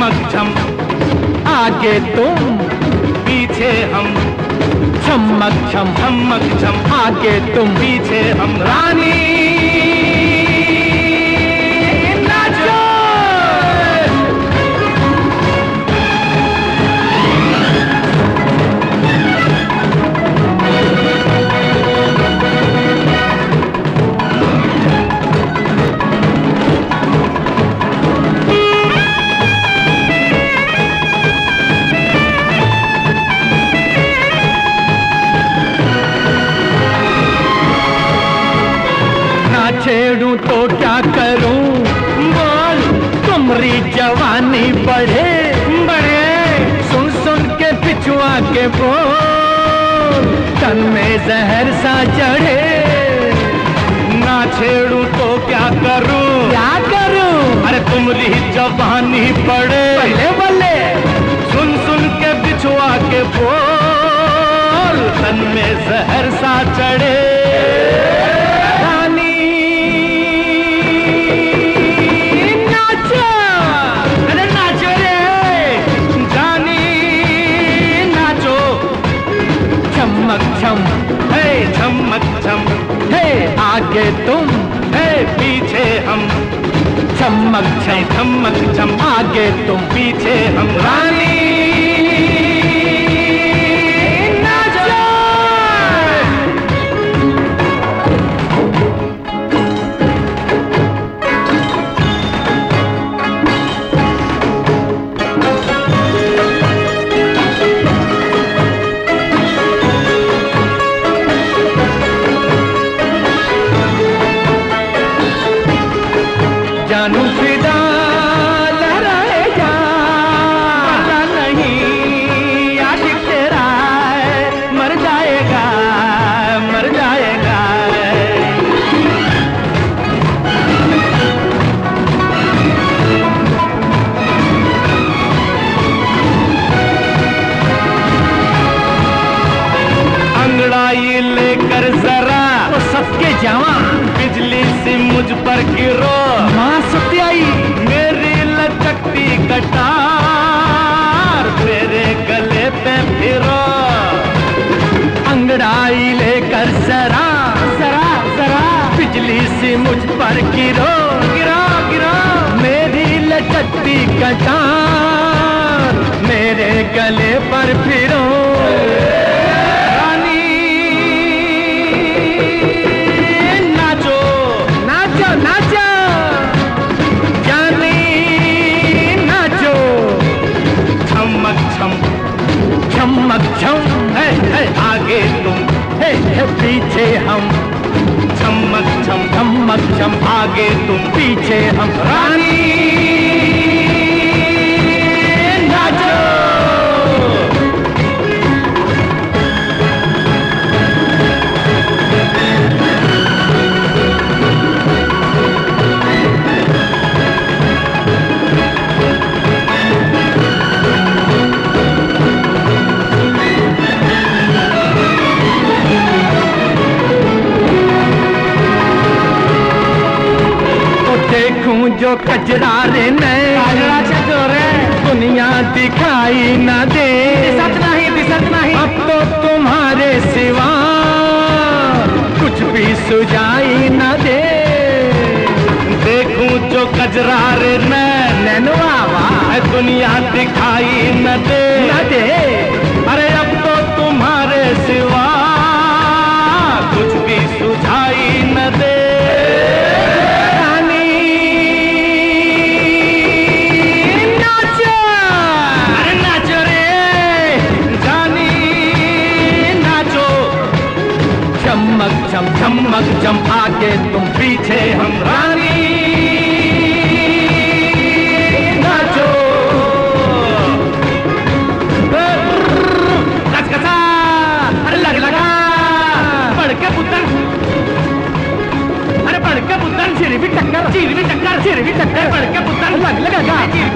झमक झम, आगे तुम पीछे हम, झमक झम, झमक झम, आगे तुम पीछे हम। रानी नाचो। छेड़ूं तो क्या करूं, बोल। तुम्हारी जवानी बढ़े बढ़े, सुन सुन के पिछुआ के बोल, तन में जहर सा चढ़े। ना छेड़ूं तो क्या करूं, क्या करूं, अरे तुम्हारी जवानी पड़े, पहले बोले सुन सुन के बिछुआ के बोल, तन में जहर सा चढ़े। झमक झम, हे झमक झम, हे आगे तुम, हे पीछे हम, झमक झम, झमक झम, आगे तुम पीछे हम। रानी जानू फिदा लहराए जा, पता नहीं आशिक तेरा मर जाएगा, मर जाएगा। अंगड़ाई लेकर जरा वो सबके जवान बिजली सी मुझ पर गिरो, माँ सत्याई मेरी लचकती कटार तेरे गले पे फिरो। अंगड़ाई लेकर जरा जरा जरा बिजली सी मुझ पर गिरो, गिरो गिरो, मेरी लचकती कटार मेरे गले पर फिरो। झमक झम, है आगे तुम, है पीछे हम, झमक झम, झमक झम, आगे तुम, पीछे हम। रानी नाचो। देखूं जो कजरारे दुनिया दिखाई न दे, दिसत नहीं, अब तो तुम्हारे सिवा कुछ भी सुझाई न दे। देखूं जो कजरारे नैनवा दुनिया दिखाई न दे, अरे अब तो तुम्हारे सिवा कुछ भी सुझाई न दे। झमक झम, आगे तुम, पीछे हम। रानी नाचो। कचकचा, अरे लगा बड़के पुतन, अरे बड़के पुतन, चिरवी टक्कर, बड़के पुतन लग लगा।